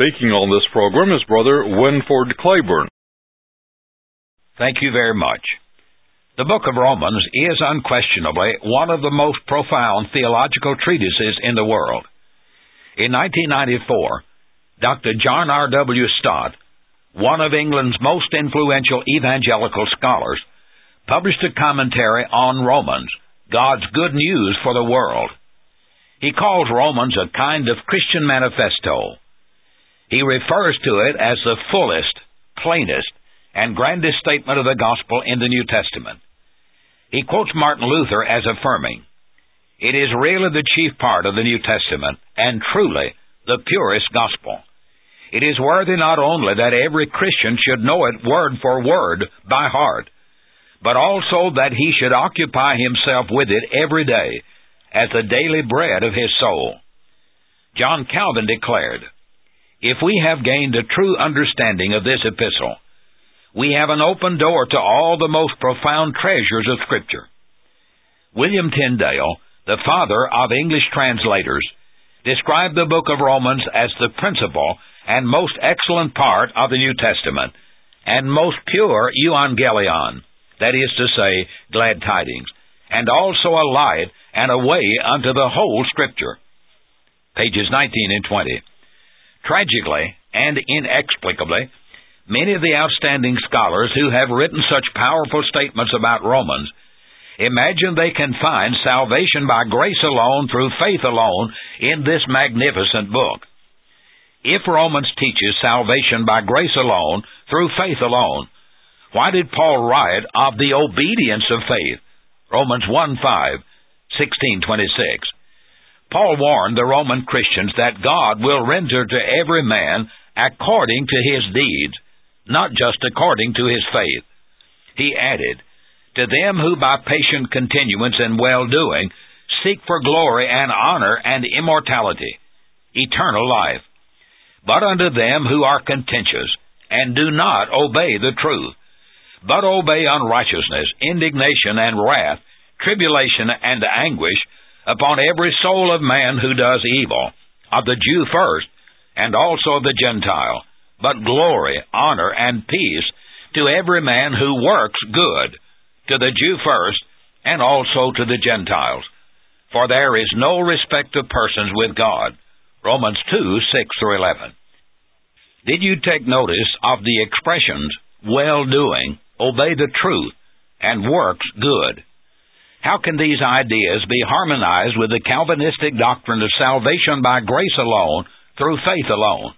Speaking on this program is Brother Winford Claiborne. Thank you very much. The book of Romans is unquestionably one of the most profound theological treatises in the world. In 1994, Dr. John R. W. Stott, one of England's most influential evangelical scholars, published a commentary on Romans, God's good news for the world. He calls Romans a kind of Christian manifesto. He refers to it as the fullest, plainest, and grandest statement of the gospel in the New Testament. He quotes Martin Luther as affirming, "It is really the chief part of the New Testament, and truly the purest gospel. It is worthy not only that every Christian should know it word for word by heart, but also that he should occupy himself with it every day as the daily bread of his soul." John Calvin declared, "If we have gained a true understanding of this epistle, we have an open door to all the most profound treasures of Scripture." William Tyndale, the father of English translators, described the book of Romans as the principal and most excellent part of the New Testament, and most pure euangelion, that is to say, glad tidings, and also a light and a way unto the whole Scripture. Pages 19 and 20. Tragically and inexplicably, many of the outstanding scholars who have written such powerful statements about Romans imagine they can find salvation by grace alone, through faith alone, in this magnificent book. If Romans teaches salvation by grace alone, through faith alone, why did Paul write of the obedience of faith? Romans 1:5, 16:26. Paul warned the Roman Christians that God will render to every man according to his deeds, not just according to his faith. He added, "To them who by patient continuance in well-doing seek for glory and honor and immortality, eternal life. But unto them who are contentious and do not obey the truth, but obey unrighteousness, indignation and wrath, tribulation and anguish upon every soul of man who does evil, of the Jew first, and also of the Gentile, but glory, honor, and peace to every man who works good, to the Jew first, and also to the Gentiles. For there is no respect of persons with God." Romans 2:6-11. Did you take notice of the expressions, well-doing, obey the truth, and works good? How can these ideas be harmonized with the Calvinistic doctrine of salvation by grace alone, through faith alone?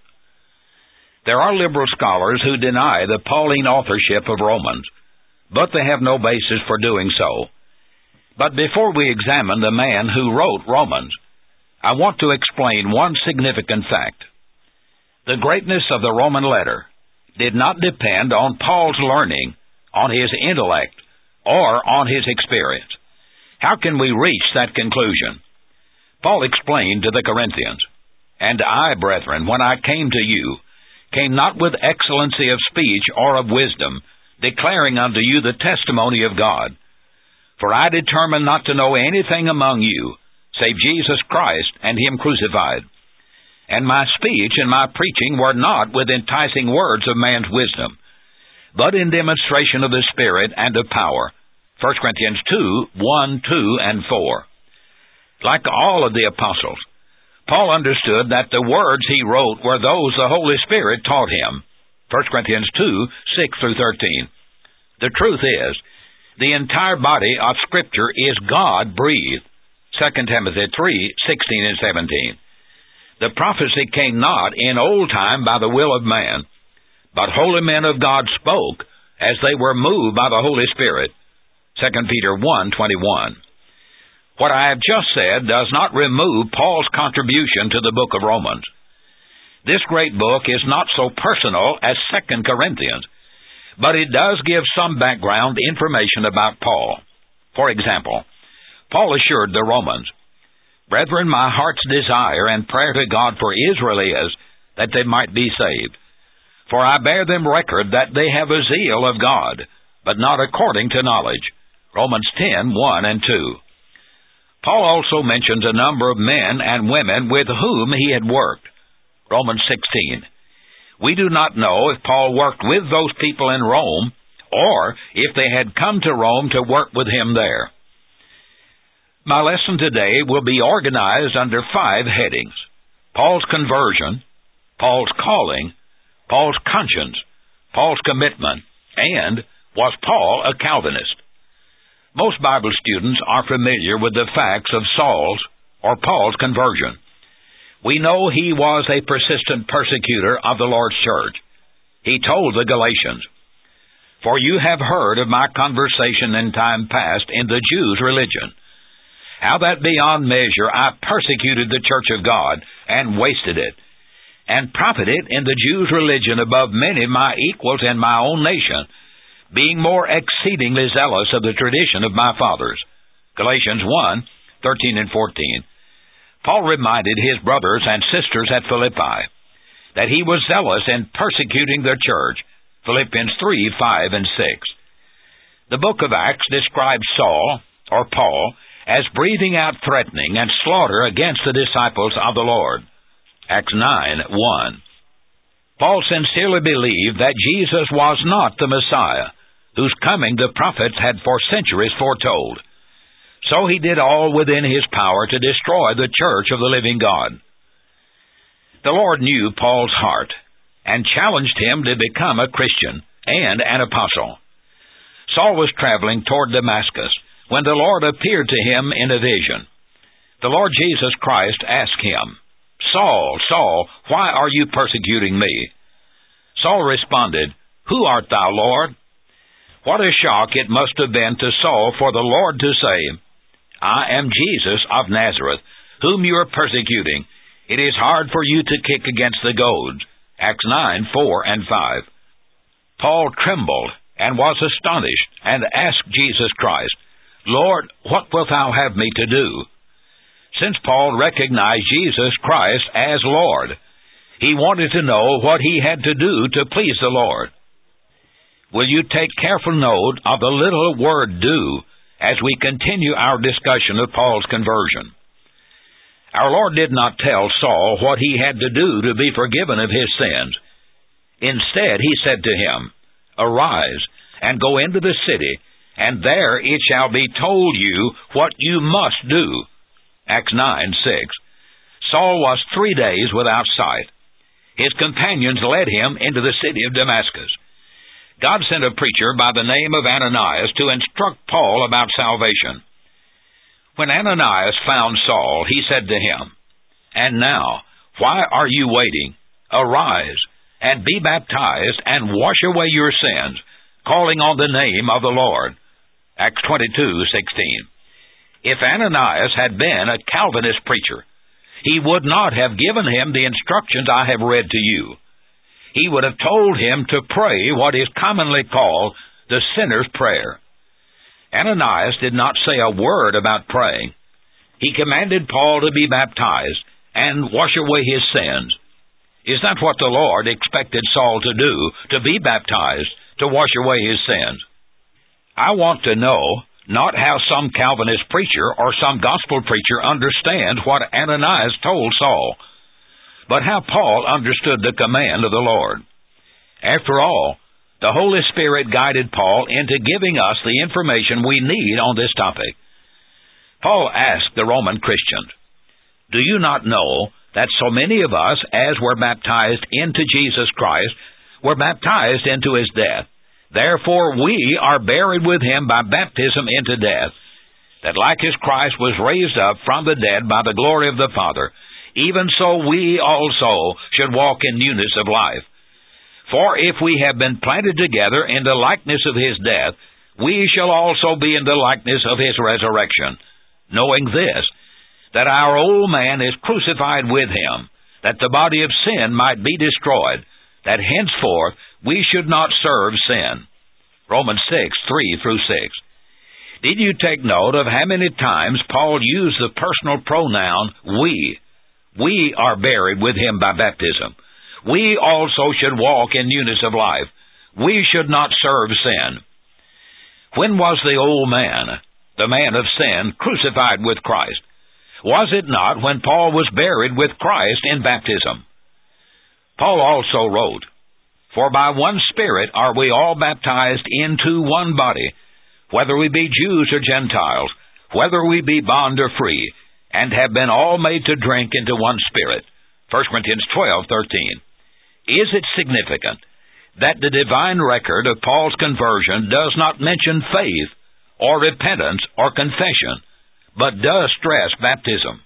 There are liberal scholars who deny the Pauline authorship of Romans, but they have no basis for doing so. But before we examine the man who wrote Romans, I want to explain one significant fact. The greatness of the Roman letter did not depend on Paul's learning, on his intellect, or on his experience. How can we reach that conclusion? Paul explained to the Corinthians, "And I, brethren, when I came to you, came not with excellency of speech or of wisdom, declaring unto you the testimony of God. For I determined not to know anything among you, save Jesus Christ and Him crucified. And my speech and my preaching were not with enticing words of man's wisdom, but in demonstration of the Spirit and of power." 1 Corinthians 2:1, 2, and 4. Like all of the apostles, Paul understood that the words he wrote were those the Holy Spirit taught him. 1 Corinthians 2:6-13. The truth is, the entire body of Scripture is God-breathed. 2 Timothy 3:16 and 17. The prophecy came not in old time by the will of man, but holy men of God spoke as they were moved by the Holy Spirit. 2 Peter 1:21. What I have just said does not remove Paul's contribution to the book of Romans. This great book is not so personal as 2 Corinthians, but it does give some background information about Paul. For example, Paul assured the Romans, "Brethren, my heart's desire and prayer to God for Israel is that they might be saved. For I bear them record that they have a zeal of God, but not according to knowledge." Romans 10:1 and 2. Paul also mentions a number of men and women with whom he had worked. Romans 16. We do not know if Paul worked with those people in Rome, or if they had come to Rome to work with him there. My lesson today will be organized under 5 headings: Paul's conversion, Paul's calling, Paul's conscience, Paul's commitment, and was Paul a Calvinist? Most Bible students are familiar with the facts of Saul's or Paul's conversion. We know he was a persistent persecutor of the Lord's church. He told the Galatians, "For you have heard of my conversation in time past in the Jews' religion, how that beyond measure I persecuted the church of God, and wasted it, and profited in the Jews' religion above many my equals in my own nation, being more exceedingly zealous of the tradition of my fathers." Galatians 1:13 and 14. Paul reminded his brothers and sisters at Philippi that he was zealous in persecuting the church. Philippians 3:5 and 6. The book of Acts describes Saul, or Paul, as breathing out threatening and slaughter against the disciples of the Lord. Acts 9:1. Paul sincerely believed that Jesus was not the Messiah, whose coming the prophets had for centuries foretold. So he did all within his power to destroy the church of the living God. The Lord knew Paul's heart and challenged him to become a Christian and an apostle. Saul was traveling toward Damascus when the Lord appeared to him in a vision. The Lord Jesus Christ asked him, "Saul, Saul, why are you persecuting me?" Saul responded, "Who art thou, Lord?" What a shock it must have been to Saul for the Lord to say, "I am Jesus of Nazareth, whom you are persecuting. It is hard for you to kick against the goads." Acts 9:4 and 5. Paul trembled and was astonished and asked Jesus Christ, "Lord, what wilt thou have me to do?" Since Paul recognized Jesus Christ as Lord, he wanted to know what he had to do to please the Lord. Will you take careful note of the little word "do" as we continue our discussion of Paul's conversion? Our Lord did not tell Saul what he had to do to be forgiven of his sins. Instead, he said to him, "Arise, and go into the city, and there it shall be told you what you must do." Acts 9:6. Saul was 3 days without sight. His companions led him into the city of Damascus. God sent a preacher by the name of Ananias to instruct Paul about salvation. When Ananias found Saul, he said to him, "And now, why are you waiting? Arise, and be baptized, and wash away your sins, calling on the name of the Lord." Acts 22:16. If Ananias had been a Calvinist preacher, he would not have given him the instructions I have read to you. He would have told him to pray what is commonly called the sinner's prayer. Ananias did not say a word about praying. He commanded Paul to be baptized and wash away his sins. Is that what the Lord expected Saul to do, to be baptized, to wash away his sins? I want to know not how some Calvinist preacher or some gospel preacher understands what Ananias told Saul, but how Paul understood the command of the Lord. After all, the Holy Spirit guided Paul into giving us the information we need on this topic. Paul asked the Roman Christians, "Do you not know that so many of us, as were baptized into Jesus Christ, were baptized into his death? Therefore we are buried with him by baptism into death, that like as Christ was raised up from the dead by the glory of the Father, even so we also should walk in newness of life. For if we have been planted together in the likeness of his death, we shall also be in the likeness of his resurrection, knowing this, that our old man is crucified with him, that the body of sin might be destroyed, that henceforth we should not serve sin." Romans 6:3-6. Did you take note of how many times Paul used the personal pronoun we? We are buried with him by baptism. We also should walk in newness of life. We should not serve sin. When was the old man, the man of sin, crucified with Christ? Was it not when Paul was buried with Christ in baptism? Paul also wrote, "For by one Spirit are we all baptized into one body, whether we be Jews or Gentiles, whether we be bond or free, and have been all made to drink into one Spirit." 1 Corinthians 12:13. Is it significant that the divine record of Paul's conversion does not mention faith or repentance or confession, but does stress baptism?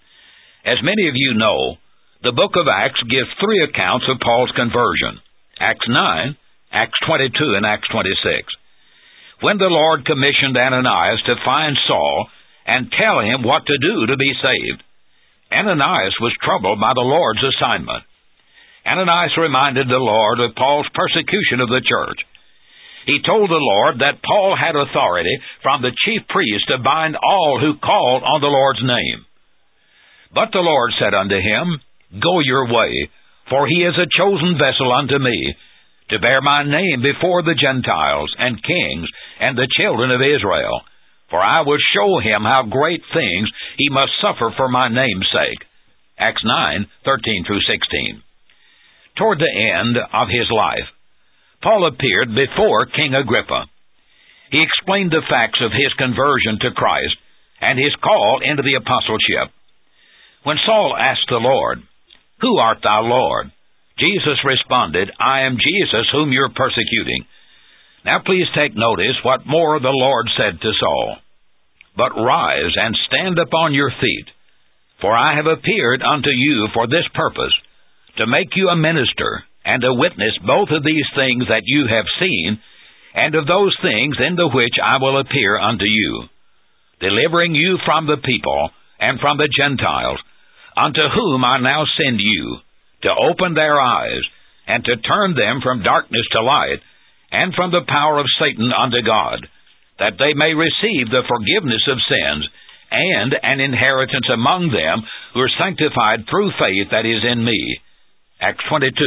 As many of you know, the book of Acts gives three accounts of Paul's conversion: Acts 9, Acts 22, and Acts 26. When the Lord commissioned Ananias to find Saul and tell him what to do to be saved, Ananias was troubled by the Lord's assignment. Ananias reminded the Lord of Paul's persecution of the church. He told the Lord that Paul had authority from the chief priest to bind all who called on the Lord's name. But the Lord said unto him, "Go your way, for he is a chosen vessel unto me, to bear my name before the Gentiles and kings and the children of Israel. For I will show him how great things he must suffer for my name's sake." Acts 9:13-16. Toward the end of his life, Paul appeared before King Agrippa. He explained the facts of his conversion to Christ and his call into the apostleship. When Saul asked the Lord, "Who art thou, Lord?" Jesus responded, "I am Jesus whom you're persecuting." Now please take notice what more the Lord said to Saul. "But rise and stand upon your feet, for I have appeared unto you for this purpose, to make you a minister and a witness both of these things that you have seen, and of those things into which I will appear unto you, delivering you from the people and from the Gentiles, unto whom I now send you, to open their eyes, and to turn them from darkness to light, and from the power of Satan unto God, that they may receive the forgiveness of sins, and an inheritance among them who are sanctified through faith that is in me." Acts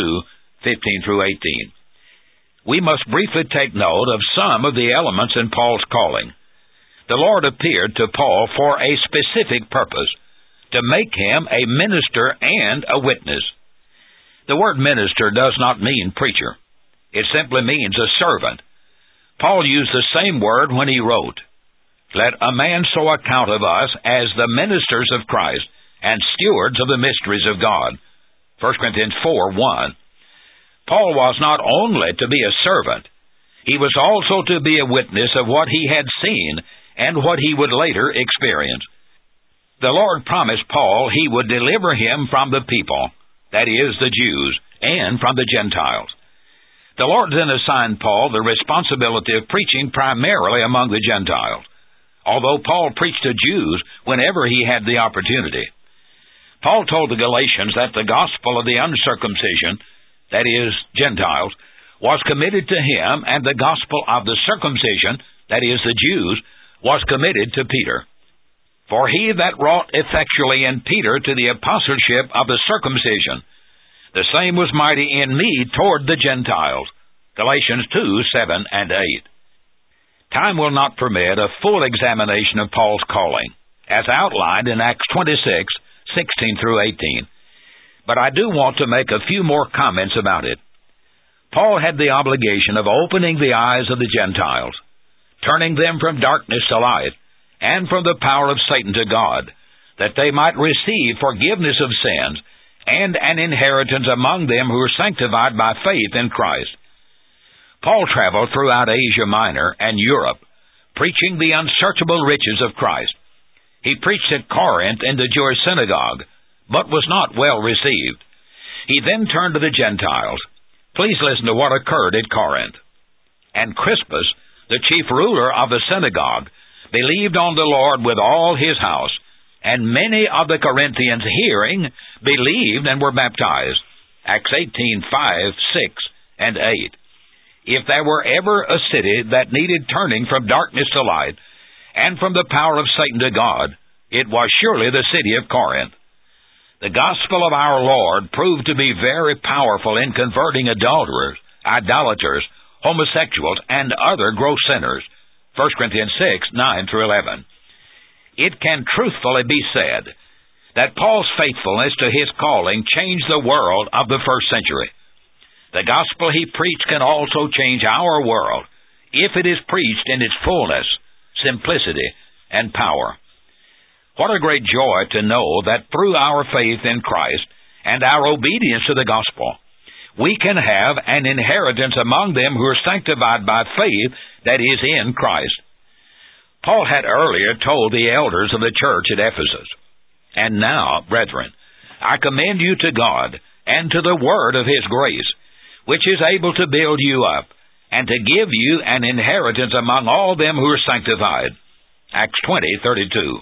22:15-18. We must briefly take note of some of the elements in Paul's calling. The Lord appeared to Paul for a specific purpose, to make him a minister and a witness. The word minister does not mean preacher. It simply means a servant. Paul used the same word when he wrote, "Let a man so account of us as the ministers of Christ and stewards of the mysteries of God." 1 Corinthians 4:1. Paul was not only to be a servant, he was also to be a witness of what he had seen and what he would later experience. The Lord promised Paul he would deliver him from the people, that is, the Jews, and from the Gentiles. The Lord then assigned Paul the responsibility of preaching primarily among the Gentiles, although Paul preached to Jews whenever he had the opportunity. Paul told the Galatians that the gospel of the uncircumcision, that is, Gentiles, was committed to him, and the gospel of the circumcision, that is, the Jews, was committed to Peter. "For he that wrought effectually in Peter to the apostleship of the circumcision, the same was mighty in me toward the Gentiles." Galatians 2:7-8. Time will not permit a full examination of Paul's calling, as outlined in Acts 26:16-18. But I do want to make a few more comments about it. Paul had the obligation of opening the eyes of the Gentiles, turning them from darkness to light, and from the power of Satan to God, that they might receive forgiveness of sins, and an inheritance among them who are sanctified by faith in Christ. Paul traveled throughout Asia Minor and Europe, preaching the unsearchable riches of Christ. He preached at Corinth in the Jewish synagogue, but was not well received. He then turned to the Gentiles. Please listen to what occurred at Corinth. "And Crispus, the chief ruler of the synagogue, believed on the Lord with all his house, and many of the Corinthians hearing believed and were baptized." Acts 18:5, 6, and 8. If there were ever a city that needed turning from darkness to light, and from the power of Satan to God, it was surely the city of Corinth. The gospel of our Lord proved to be very powerful in converting adulterers, idolaters, homosexuals, and other gross sinners. 1 Corinthians 6:9-11. It can truthfully be said that Paul's faithfulness to his calling changed the world of the first century. The gospel he preached can also change our world if it is preached in its fullness, simplicity, and power. What a great joy to know that through our faith in Christ and our obedience to the gospel, we can have an inheritance among them who are sanctified by faith that is in Christ. Paul had earlier told the elders of the church at Ephesus, "And now, brethren, I commend you to God and to the word of his grace, which is able to build you up, and to give you an inheritance among all them who are sanctified." Acts 20:32.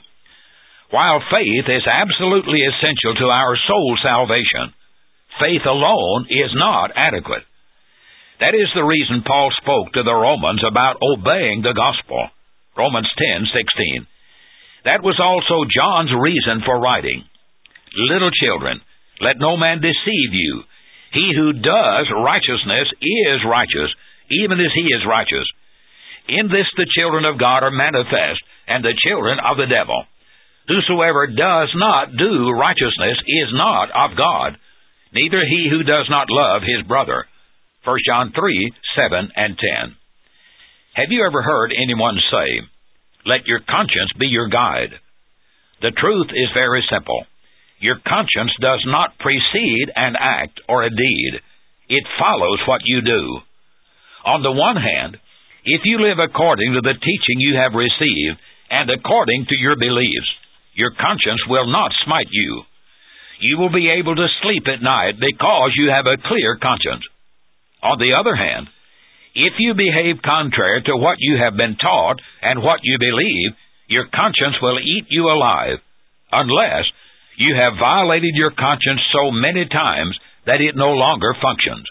While faith is absolutely essential to our soul salvation, faith alone is not adequate. That is the reason Paul spoke to the Romans about obeying the gospel. Romans 10:16. That was also John's reason for writing. "Little children, let no man deceive you. He who does righteousness is righteous, even as he is righteous. In this the children of God are manifest, and the children of the devil. Whosoever does not do righteousness is not of God, neither he who does not love his brother." 1 John 3:7 and 10. Have you ever heard anyone say, "Let your conscience be your guide"? The truth is very simple. Your conscience does not precede an act or a deed. It follows what you do. On the one hand, if you live according to the teaching you have received and according to your beliefs, your conscience will not smite you. You will be able to sleep at night because you have a clear conscience. On the other hand, if you behave contrary to what you have been taught and what you believe, your conscience will eat you alive, unless you have violated your conscience so many times that it no longer functions.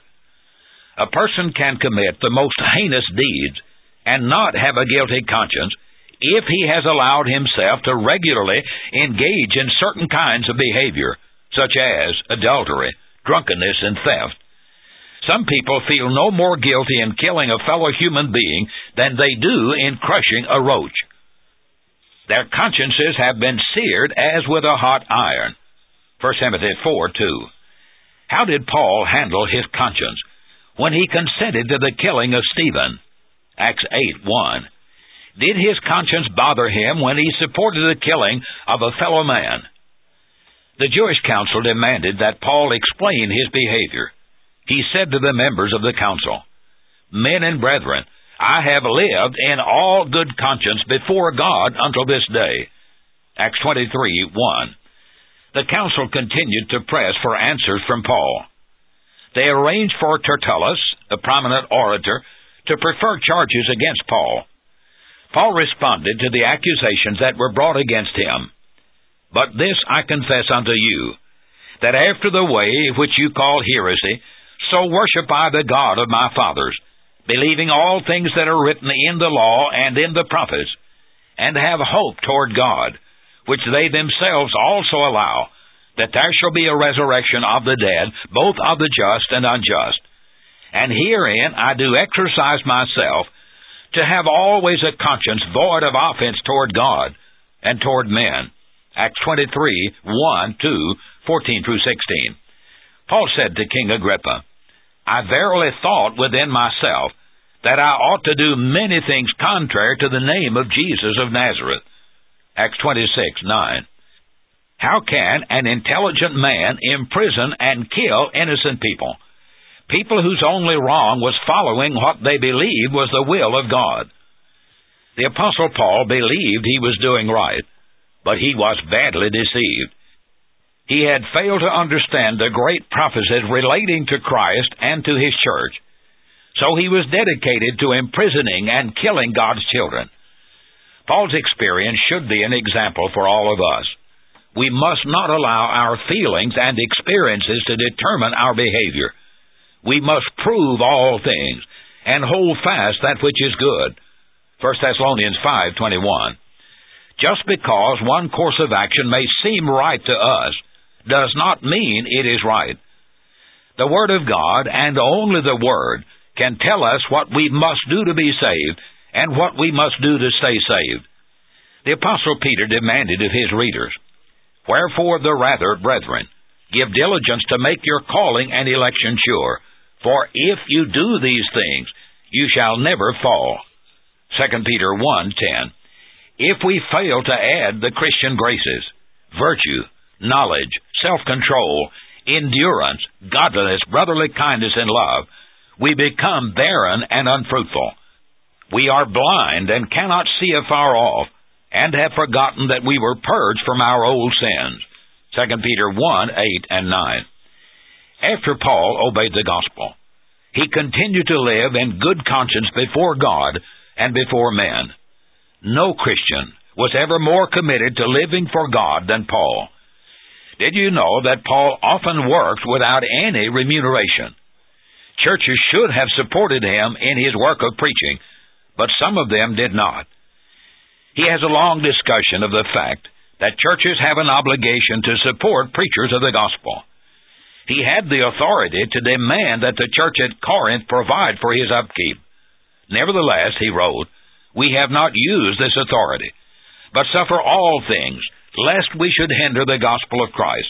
A person can commit the most heinous deeds and not have a guilty conscience if he has allowed himself to regularly engage in certain kinds of behavior, such as adultery, drunkenness, and theft. Some people feel no more guilty in killing a fellow human being than they do in crushing a roach. Their consciences have been seared as with a hot iron. 1 Timothy 4:2. How did Paul handle his conscience when he consented to the killing of Stephen? Acts 8:1. Did his conscience bother him when he supported the killing of a fellow man? The Jewish council demanded that Paul explain his behavior. He said to the members of the council, "Men and brethren, I have lived in all good conscience before God until this day." Acts 23:1. The council continued to press for answers from Paul. They arranged for Tertullus, a prominent orator, to prefer charges against Paul. Paul responded to the accusations that were brought against him. "But this I confess unto you, that after the way which you call heresy, so worship I the God of my fathers, believing all things that are written in the law and in the prophets, and have hope toward God, which they themselves also allow, that there shall be a resurrection of the dead, both of the just and unjust. And herein I do exercise myself, to have always a conscience void of offense toward God and toward men." Acts 23:1-2, 14-16. Paul said to King Agrippa, "I verily thought within myself that I ought to do many things contrary to the name of Jesus of Nazareth." Acts 26:9. How can an intelligent man imprison and kill innocent people? People whose only wrong was following what they believed was the will of God. The Apostle Paul believed he was doing right, but he was badly deceived. He had failed to understand the great prophecies relating to Christ and to his church, so he was dedicated to imprisoning and killing God's children. Paul's experience should be an example for all of us. We must not allow our feelings and experiences to determine our behavior. We must prove all things and hold fast that which is good. 1 Thessalonians 5:21. Just because one course of action may seem right to us does not mean it is right. The Word of God, and only the Word, can tell us what we must do to be saved and what we must do to stay saved. The Apostle Peter demanded of his readers, Wherefore the rather, brethren, give diligence to make your calling and election sure. For if you do these things, you shall never fall. 2 Peter 1:10. If we fail to add the Christian graces, virtue, knowledge, self-control, endurance, godliness, brotherly kindness, and love, we become barren and unfruitful. We are blind and cannot see afar off, and have forgotten that we were purged from our old sins. 2 Peter 1:8 and 9. After Paul obeyed the gospel, he continued to live in good conscience before God and before men. No Christian was ever more committed to living for God than Paul. Did you know that Paul often worked without any remuneration? Churches should have supported him in his work of preaching, but some of them did not. He has a long discussion of the fact that churches have an obligation to support preachers of the gospel. He had the authority to demand that the church at Corinth provide for his upkeep. Nevertheless, he wrote, we have not used this authority, but suffer all things, lest we should hinder the gospel of Christ.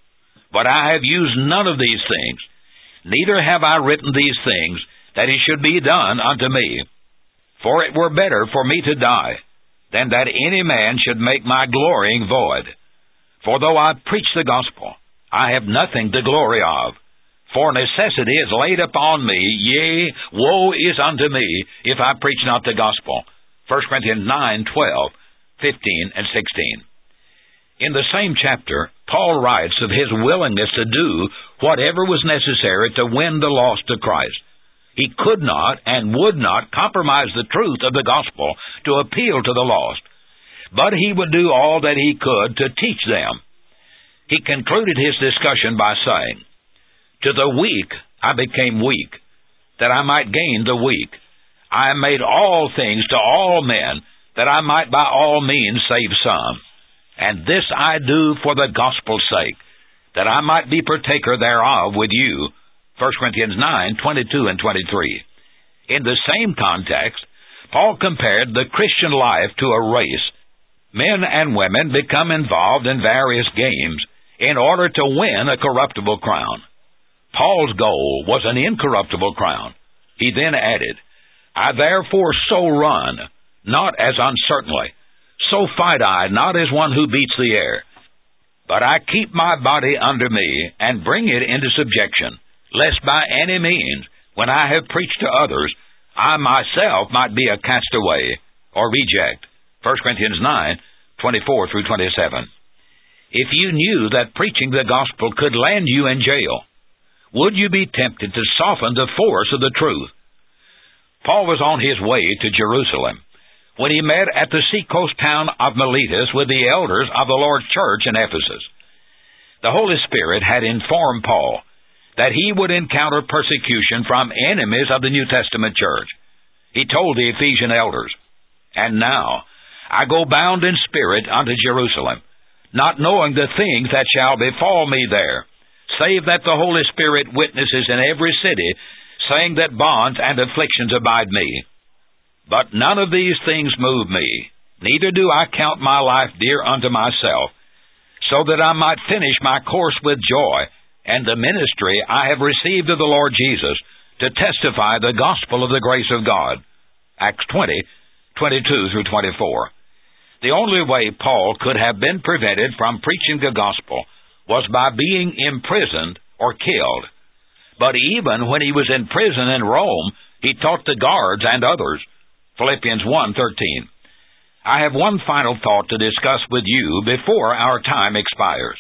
But I have used none of these things, neither have I written these things, that it should be done unto me. For it were better for me to die, than that any man should make my glorying void. For though I preach the gospel, I have nothing to glory of. For necessity is laid upon me, yea, woe is unto me, if I preach not the gospel. 1 Corinthians 9:12, 15, and 16. In the same chapter, Paul writes of his willingness to do whatever was necessary to win the lost to Christ. He could not and would not compromise the truth of the gospel to appeal to the lost, but he would do all that he could to teach them. He concluded his discussion by saying, to the weak I became weak, that I might gain the weak. I made all things to all men, that I might by all means save some. And this I do for the gospel's sake, that I might be partaker thereof with you. 1 Corinthians 9:22 and 23. In the same context, Paul compared the Christian life to a race. Men and women become involved in various games in order to win a corruptible crown. Paul's goal was an incorruptible crown. He then added, I therefore so run, not as uncertainly, so fight I, not as one who beats the air, but I keep my body under me, and bring it into subjection, lest by any means, when I have preached to others, I myself might be a castaway, or reject. 1 Corinthians 9:24 through 27. If you knew that preaching the gospel could land you in jail, would you be tempted to soften the force of the truth? Paul was on his way to Jerusalem when he met at the seacoast town of Miletus with the elders of the Lord's church in Ephesus. The Holy Spirit had informed Paul that he would encounter persecution from enemies of the New Testament church. He told the Ephesian elders, And now I go bound in spirit unto Jerusalem, not knowing the things that shall befall me there, save that the Holy Spirit witnesses in every city, saying that bonds and afflictions abide me. But none of these things move me, neither do I count my life dear unto myself, so that I might finish my course with joy, and the ministry I have received of the Lord Jesus, to testify the gospel of the grace of God. Acts 20:22 through 24. The only way Paul could have been prevented from preaching the gospel was by being imprisoned or killed. But even when he was in prison in Rome, he taught the guards and others. Philippians 1:13. I have one final thought to discuss with you before our time expires.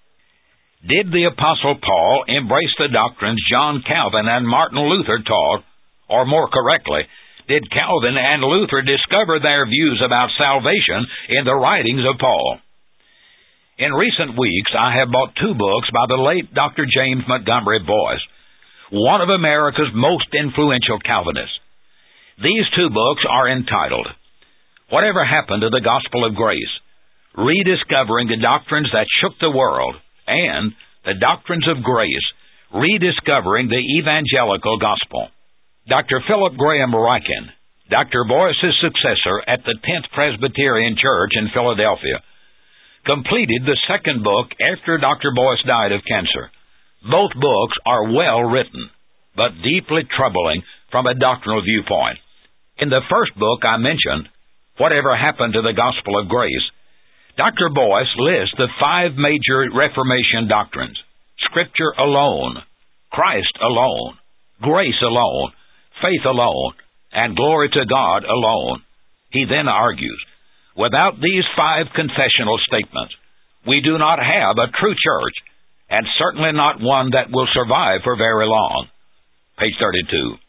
Did the Apostle Paul embrace the doctrines John Calvin and Martin Luther taught, or more correctly, did Calvin and Luther discover their views about salvation in the writings of Paul? In recent weeks, I have bought 2 books by the late Dr. James Montgomery Boyce, one of America's most influential Calvinists. These 2 books are entitled, Whatever Happened to the Gospel of Grace? Rediscovering the Doctrines That Shook the World, and The Doctrines of Grace, Rediscovering the Evangelical Gospel. Dr. Philip Graham Ryken, Dr. Boyce's successor at the 10th Presbyterian Church in Philadelphia, completed the second book after Dr. Boyce died of cancer. Both books are well written, but deeply troubling from a doctrinal viewpoint. In the first book I mentioned, Whatever Happened to the Gospel of Grace, Dr. Boyce lists the 5 major Reformation doctrines: Scripture alone, Christ alone, grace alone, faith alone, and glory to God alone. He then argues, without these 5 confessional statements, we do not have a true church, and certainly not one that will survive for very long. Page 32.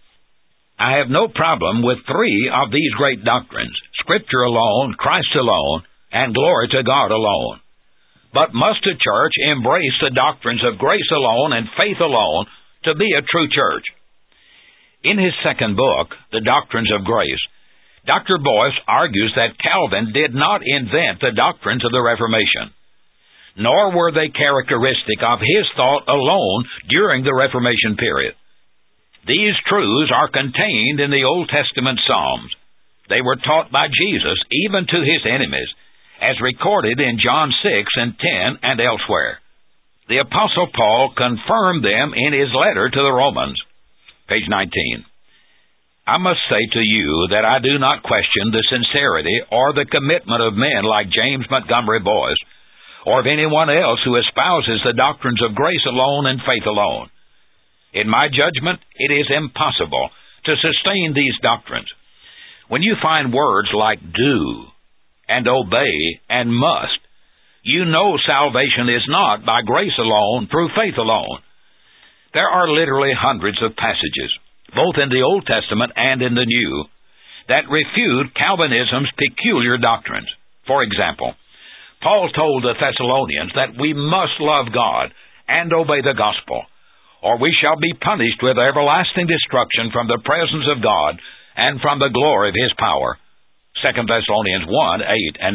I have no problem with 3 of these great doctrines: Scripture alone, Christ alone, and glory to God alone. But must a church embrace the doctrines of grace alone and faith alone to be a true church? In his second book, The Doctrines of Grace, Dr. Boyce argues that Calvin did not invent the doctrines of the Reformation, nor were they characteristic of his thought alone during the Reformation period. These truths are contained in the Old Testament Psalms. They were taught by Jesus even to his enemies, as recorded in John 6 and 10 and elsewhere. The Apostle Paul confirmed them in his letter to the Romans. Page 19. I must say to you that I do not question the sincerity or the commitment of men like James Montgomery Boyce, or of anyone else who espouses the doctrines of grace alone and faith alone. In my judgment, it is impossible to sustain these doctrines. When you find words like do, and obey, and must, you know salvation is not by grace alone, through faith alone. There are literally hundreds of passages, both in the Old Testament and in the New, that refute Calvinism's peculiar doctrines. For example, Paul told the Thessalonians that we must love God and obey the gospel, or we shall be punished with everlasting destruction from the presence of God and from the glory of his power. 2 Thessalonians 1, 8 and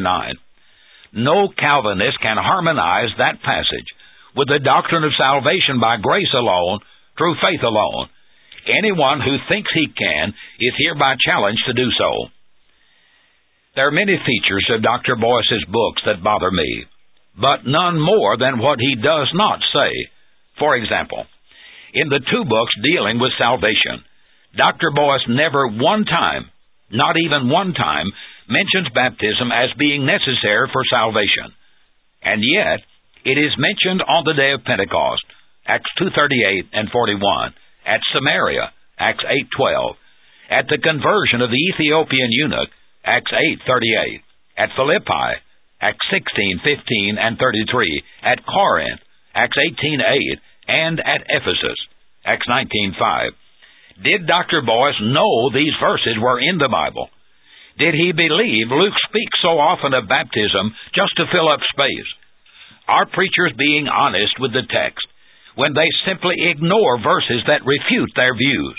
9. No Calvinist can harmonize that passage with the doctrine of salvation by grace alone, through faith alone. Anyone who thinks he can is hereby challenged to do so. There are many features of Dr. Boyce's books that bother me, but none more than what he does not say. For example, in the 2 books dealing with salvation, Dr. Boyce never one time, not even one time, mentions baptism as being necessary for salvation. And yet, it is mentioned on the day of Pentecost, Acts 2:38 and 41, at Samaria, Acts 8:12, at the conversion of the Ethiopian eunuch, Acts 8:38, at Philippi, Acts 16:15 and 33, at Corinth, Acts 18:8, and at Ephesus, Acts 19:5. Did Dr. Boyce know these verses were in the Bible? Did he believe Luke speaks so often of baptism just to fill up space? Are preachers being honest with the text when they simply ignore verses that refute their views?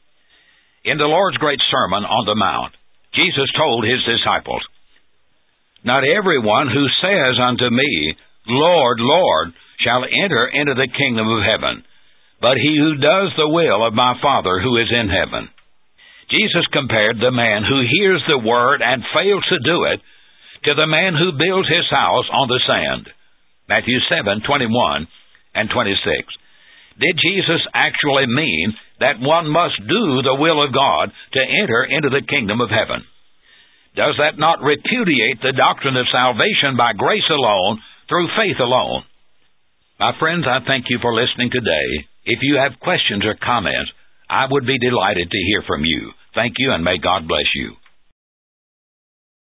In the Lord's great Sermon on the Mount, Jesus told his disciples, "Not everyone who says unto me, Lord, Lord, shall enter into the kingdom of heaven, but he who does the will of my Father who is in heaven." Jesus compared the man who hears the word and fails to do it to the man who builds his house on the sand. Matthew 7:21 and 26. Did Jesus actually mean that one must do the will of God to enter into the kingdom of heaven? Does that not repudiate the doctrine of salvation by grace alone, through faith alone? My friends, I thank you for listening today. If you have questions or comments, I would be delighted to hear from you. Thank you, and may God bless you.